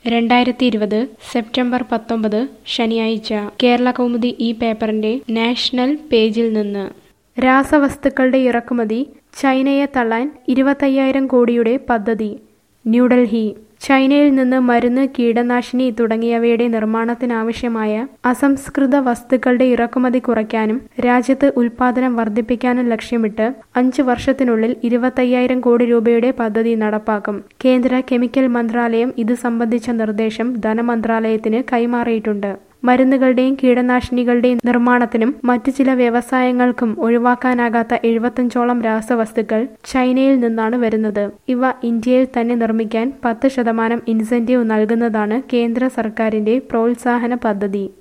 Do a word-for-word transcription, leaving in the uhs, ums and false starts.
രണ്ടായിരത്തി ഇരുപത് സെപ്റ്റംബർ പത്തൊമ്പത് ശനിയാഴ്ച കേരളകൗമുദി ഈ പേപ്പറിന്റെ നാഷണൽ പേജിൽ നിന്ന് രാസവസ്തുക്കളുടെ ഇറക്കുമതി ചൈനയെ തള്ളാൻ ഇരുപത്തയ്യായിരം കോടിയുടെ പദ്ധതി. ന്യൂഡൽഹി. ചൈനയിൽ നിന്ന് മരുന്ന്, കീടനാശിനി തുടങ്ങിയവയുടെ നിർമ്മാണത്തിനാവശ്യമായ അസംസ്കൃത വസ്തുക്കളുടെ ഇറക്കുമതി കുറയ്ക്കാനും രാജ്യത്ത് ഉൽപ്പാദനം വർദ്ധിപ്പിക്കാനും ലക്ഷ്യമിട്ട് അഞ്ച് വർഷത്തിനുള്ളിൽ ഇരുപത്തയ്യായിരം കോടി രൂപയുടെ പദ്ധതി നടപ്പാക്കും. കേന്ദ്ര കെമിക്കൽ മന്ത്രാലയം ഇത് സംബന്ധിച്ച നിർദ്ദേശം ധനമന്ത്രാലയത്തിന് കൈമാറിയിട്ടുണ്ട്. മരുന്നുകളുടെയും കീടനാശിനികളുടെയും നിർമ്മാണത്തിനും മറ്റു ചില വ്യവസായങ്ങൾക്കും ഒഴിവാക്കാനാകാത്ത എഴുപത്തഞ്ചോളം രാസവസ്തുക്കൾ ചൈനയിൽ നിന്നാണ് വരുന്നത്. ഇവ ഇന്ത്യയിൽ തന്നെ നിർമ്മിക്കാൻ പത്ത് ശതമാനം ഇൻസെന്റീവ് നൽകുന്നതാണ് കേന്ദ്ര സർക്കാരിന്റെ പ്രോത്സാഹന പദ്ധതി.